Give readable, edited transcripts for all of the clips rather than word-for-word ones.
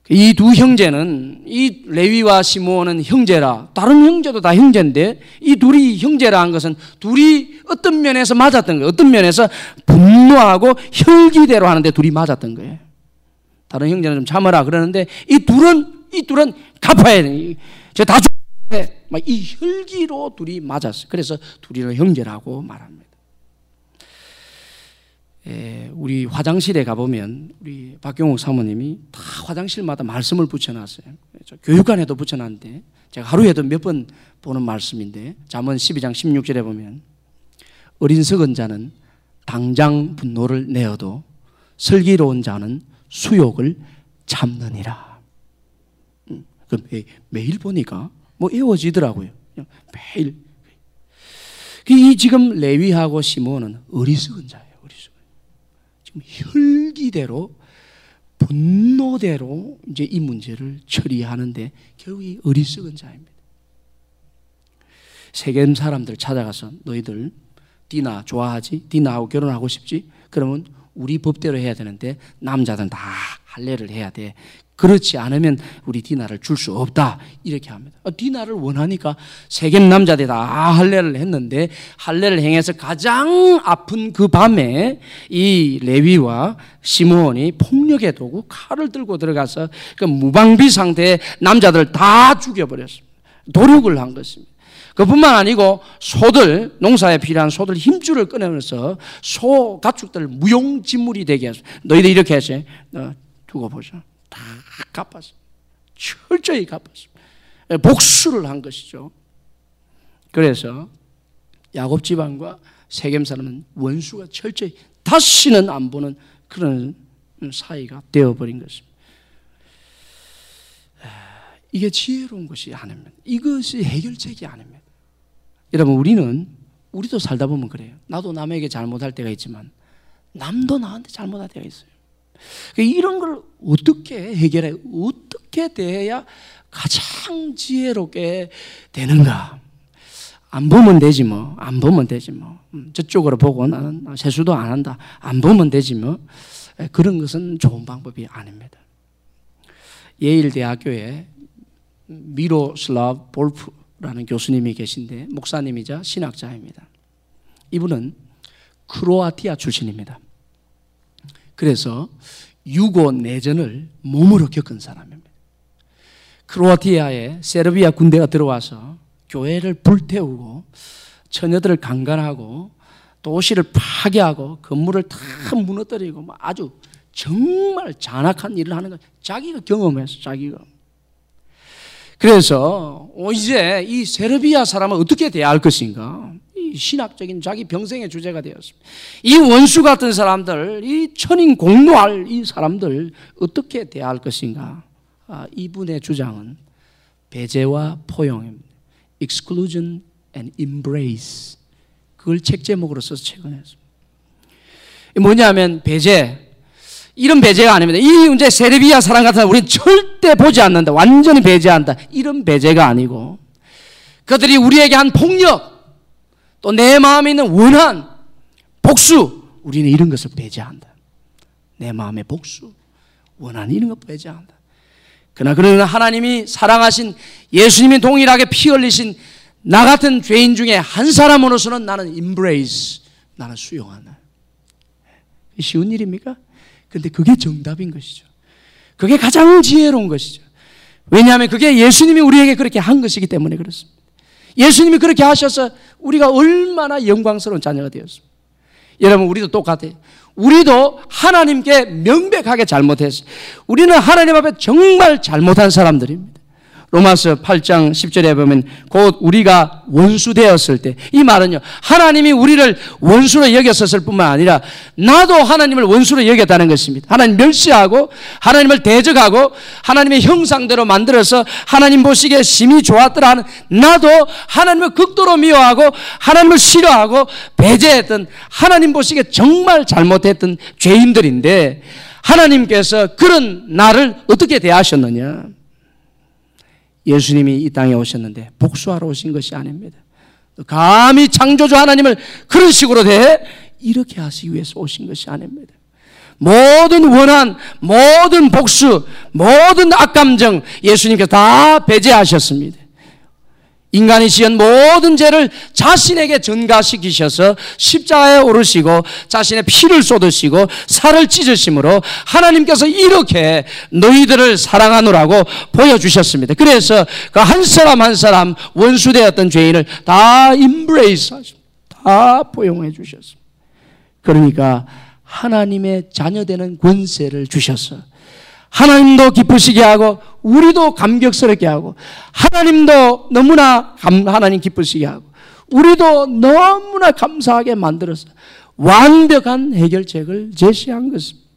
이 두 형제는, 이 레위와 시므온은 형제라, 다른 형제도 다 형제인데 이 둘이 형제라 한 것은 둘이 어떤 면에서 맞았던 거예요. 어떤 면에서 분노하고 혈기대로 하는데 둘이 맞았던 거예요. 다른 형제는 좀 참으라 그러는데 이 둘은 갚아야 돼. 다 죽는데 막 이 혈기로 둘이 맞았어요. 그래서 둘이는 형제라고 말합니다. 우리 화장실에 가보면 우리 박경옥 사모님이 다 화장실마다 말씀을 붙여놨어요. 교육관에도 붙여놨는데 제가 하루에도 몇 번 보는 말씀인데 잠언 12장 16절에 보면 어린석은 자는 당장 분노를 내어도 슬기로운 자는 수욕을 참느니라. 매일 보니까 뭐 외워지더라고요. 매일. 이 지금 레위하고 시므온은 어리석은 자예요. 지금 혈기대로 분노대로 이제 이 문제를 처리하는데 결국 이 어리석은 자입니다. 세겜 사람들 찾아가서 너희들 디나 좋아하지? 디나하고 결혼하고 싶지? 그러면 우리 법대로 해야 되는데 남자들은 다 할례를 해야 돼. 그렇지 않으면 우리 디나를 줄 수 없다. 이렇게 합니다. 디나를 원하니까 세겜 남자들이 다 할례를 했는데 할례를 행해서 가장 아픈 그 밤에 이 레위와 시므온이 폭력의 도구 칼을 들고 들어가서 그 무방비 상태의 남자들 다 죽여버렸습니다. 도륙을 한 것입니다. 그뿐만 아니고 소들, 농사에 필요한 소들 힘줄을 끊으면서 소 가축들 무용지물이 되게 했어요. 너희들 이렇게 해서 두고 보자. 다 갚았어요. 철저히 갚았어요. 복수를 한 것이죠. 그래서 야곱 집안과 세겜 사람은 원수가 철저히 다시는 안 보는 그런 사이가 되어버린 것입니다. 이게 지혜로운 것이 아닙니다. 이것이 해결책이 아닙니다. 여러분, 우리도 살다 보면 그래요. 나도 남에게 잘못할 때가 있지만 남도 나한테 잘못할 때가 있어요. 이런 걸 어떻게 해결해? 어떻게 대해야 가장 지혜롭게 되는가? 안 보면 되지 뭐. 안 보면 되지 뭐. 저쪽으로 보고 나는 세수도 안 한다. 안 보면 되지 뭐. 그런 것은 좋은 방법이 아닙니다. 예일 대학교에 미로슬라브 볼프라는 교수님이 계신데 목사님이자 신학자입니다. 이분은 크로아티아 출신입니다. 그래서 유고 내전을 몸으로 겪은 사람입니다. 크로아티아에 세르비아 군대가 들어와서 교회를 불태우고 처녀들을 강간하고 도시를 파괴하고 건물을 다 무너뜨리고 아주 정말 잔악한 일을 하는 거 자기가 경험했어. 자기가. 그래서 이제 이 세르비아 사람은 어떻게 대할 것인가? 이 신학적인 자기 평생의 주제가 되었습니다. 이 원수 같은 사람들, 이 천인 공노할 이 사람들 어떻게 대할 것인가? 이분의 주장은 배제와 포용입니다. Exclusion and Embrace. 그걸 책 제목으로 써서 책을 냈습니다. 뭐냐면 배제. 이런 배제가 아닙니다. 이 이제 세르비아 사람 같은 사람 우리는 절대 보지 않는다. 완전히 배제한다. 이런 배제가 아니고 그들이 우리에게 한 폭력 또 내 마음에 있는 원한 복수 우리는 이런 것을 배제한다. 내 마음의 복수 원한 이런 것 배제한다. 그러나 하나님이 사랑하신 예수님이 동일하게 피 흘리신 나 같은 죄인 중에 한 사람으로서는 나는 embrace 나는 수용한다. 쉬운 일입니까? 근데 그게 정답인 것이죠. 그게 가장 지혜로운 것이죠. 왜냐하면 그게 예수님이 우리에게 그렇게 한 것이기 때문에 그렇습니다. 예수님이 그렇게 하셔서 우리가 얼마나 영광스러운 자녀가 되었습니다. 여러분, 우리도 똑같아요. 우리도 하나님께 명백하게 잘못했어요. 우리는 하나님 앞에 정말 잘못한 사람들입니다. 로마서 8장 10절에 보면 곧 우리가 원수 되었을 때, 이 말은요 하나님이 우리를 원수로 여겼었을 뿐만 아니라 나도 하나님을 원수로 여겼다는 것입니다. 하나님 멸시하고 하나님을 대적하고 하나님의 형상대로 만들어서 하나님 보시기에 심히 좋았더라 하는 나도 하나님을 극도로 미워하고 하나님을 싫어하고 배제했던 하나님 보시기에 정말 잘못했던 죄인들인데 하나님께서 그런 나를 어떻게 대하셨느냐? 예수님이 이 땅에 오셨는데 복수하러 오신 것이 아닙니다. 감히 창조주 하나님을 그런 식으로 대해 이렇게 하시기 위해서 오신 것이 아닙니다. 모든 원한, 모든 복수, 모든 악감정 예수님께서 다 배제하셨습니다. 인간이 지은 모든 죄를 자신에게 전가시키셔서 십자가에 오르시고 자신의 피를 쏟으시고 살을 찢으심으로 하나님께서 이렇게 너희들을 사랑하노라고 보여주셨습니다. 그래서 그 한 사람 한 사람 원수되었던 죄인을 다 임브레이스 하십니다. 다 포용해 주셨습니다. 그러니까 하나님의 자녀되는 권세를 주셔서 하나님도 기쁘시게 하고 우리도 감격스럽게 하고 하나님도 너무나 하나님 기쁘시게 하고 우리도 너무나 감사하게 만들어서 완벽한 해결책을 제시한 것입니다.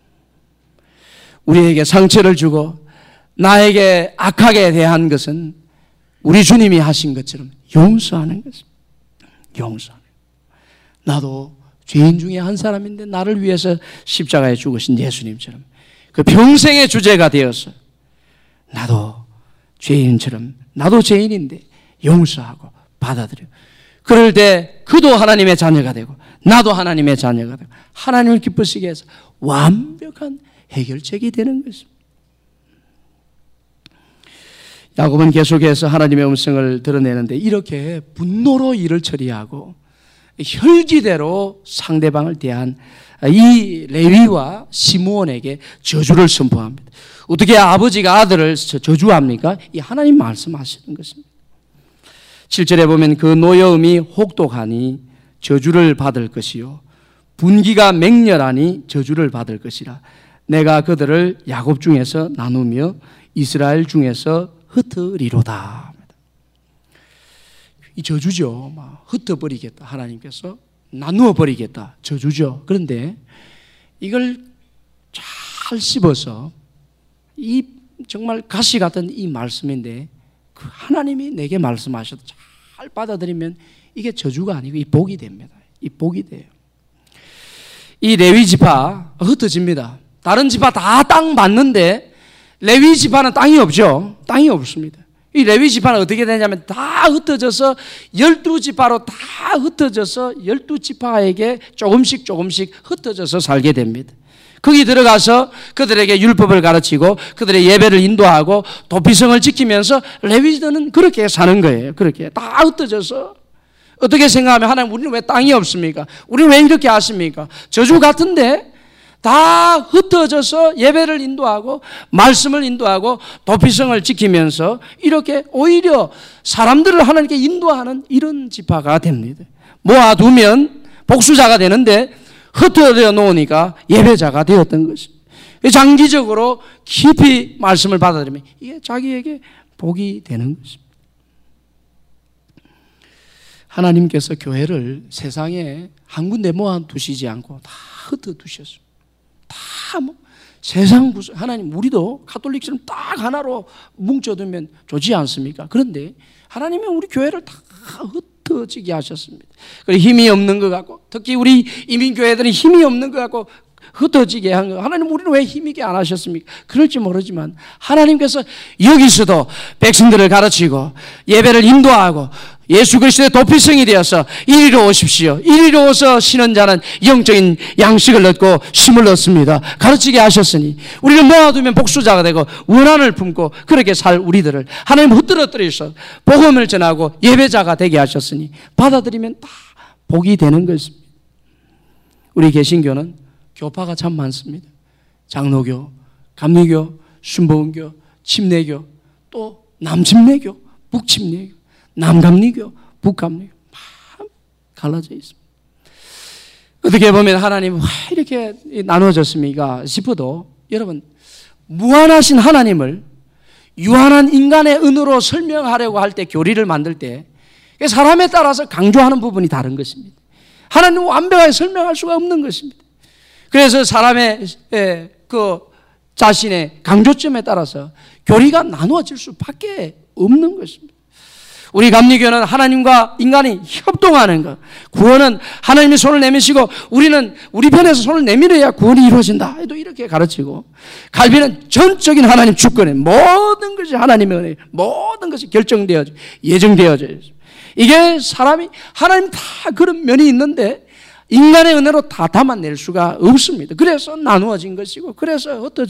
우리에게 상처를 주고 나에게 악하게 대한 것은 우리 주님이 하신 것처럼 용서하는 것입니다. 용서하는 것. 나도 죄인 중에 한 사람인데 나를 위해서 십자가에 죽으신 예수님처럼 그 평생의 주제가 되어서 나도 죄인처럼 나도 죄인인데 용서하고 받아들여. 그럴 때 그도 하나님의 자녀가 되고 나도 하나님의 자녀가 되고 하나님을 기쁘시게 해서 완벽한 해결책이 되는 것입니다. 야곱은 계속해서 하나님의 음성을 드러내는데 이렇게 분노로 일을 처리하고 혈기대로 상대방을 대한 이 레위와 시므온에게 저주를 선포합니다. 어떻게 아버지가 아들을 저주합니까? 이 하나님 말씀하시는 것입니다. 7절에 보면 그 노여움이 혹독하니 저주를 받을 것이요 분기가 맹렬하니 저주를 받을 것이라. 내가 그들을 야곱 중에서 나누며 이스라엘 중에서 흩으리로다. 이 저주죠. 막 흩어버리겠다. 하나님께서 나누어 버리겠다. 저주죠. 그런데 이걸 잘 씹어서 이 정말 가시 같은 이 말씀인데 그 하나님이 내게 말씀하셔도 잘 받아들이면 이게 저주가 아니고 이 복이 됩니다. 이 복이 돼요. 이 레위 지파 흩어집니다. 다른 지파 다 땅 받는데 레위 지파는 땅이 없죠. 땅이 없습니다. 이 레위 지파는 어떻게 되냐면 다 흩어져서 12지파로 다 흩어져서 12지파에게 조금씩 흩어져서 살게 됩니다. 거기 들어가서 그들에게 율법을 가르치고 그들의 예배를 인도하고 도피성을 지키면서 레위들은 그렇게 사는 거예요. 그렇게 다 흩어져서. 어떻게 생각하면 하나님 우리는 왜 땅이 없습니까? 우리는 왜 이렇게 하십니까? 저주 같은데 다 흩어져서 예배를 인도하고 말씀을 인도하고 도피성을 지키면서 이렇게 오히려 사람들을 하나님께 인도하는 이런 지파가 됩니다. 모아두면 복수자가 되는데 흩어져 놓으니까 예배자가 되었던 것입니다. 장기적으로 깊이 말씀을 받아들이면 이게 자기에게 복이 되는 것입니다. 하나님께서 교회를 세상에 한 군데 모아두시지 않고 다 흩어두셨습니다. 다 세상 구석 하나님 우리도 가톨릭처럼 딱 하나로 뭉쳐두면 좋지 않습니까? 그런데 하나님은 우리 교회를 다 흩어지게 하셨습니다. 힘이 없는 것 같고 특히 우리 이민교회들은 힘이 없는 것 같고 흩어지게 한 거. 하나님 우리는 왜 힘있게 안 하셨습니까? 그럴지 모르지만 하나님께서 여기서도 백성들을 가르치고 예배를 인도하고 예수 그리스도의 도피성이 되어서 이리로 오십시오. 이리로 오서 쉬는 자는 영적인 양식을 얻고 힘을 얻습니다. 가르치게 하셨으니 우리를 모아두면 복수자가 되고 원한을 품고 그렇게 살 우리들을 하나님 흩어뜨려서 복음을 전하고 예배자가 되게 하셨으니 받아들이면 다 복이 되는 것입니다. 우리 개신교는 교파가 참 많습니다. 장로교, 감리교, 순복음교, 침례교, 또 남침례교, 북침례교, 남감리교, 북감리교 막 갈라져 있습니다. 어떻게 보면 하나님 왜 이렇게 나눠졌습니까 싶어도 여러분 무한하신 하나님을 유한한 인간의 은으로 설명하려고 할 때 교리를 만들 때 사람에 따라서 강조하는 부분이 다른 것입니다. 하나님은 완벽하게 설명할 수가 없는 것입니다. 그래서 사람의 그 자신의 강조점에 따라서 교리가 나누어질 수밖에 없는 것입니다. 우리 감리교는 하나님과 인간이 협동하는 것, 구원은 하나님이 손을 내미시고 우리는 우리 편에서 손을 내밀어야 구원이 이루어진다. 또 이렇게 가르치고, 갈비는 전적인 하나님 주권에 모든 것이 하나님의 은혜, 모든 것이 결정되어져 예정되어져 있습니다. 이게 사람이 하나님 다 그런 면이 있는데 인간의 은혜로 다 담아낼 수가 없습니다. 그래서 나누어진 것이고, 그래서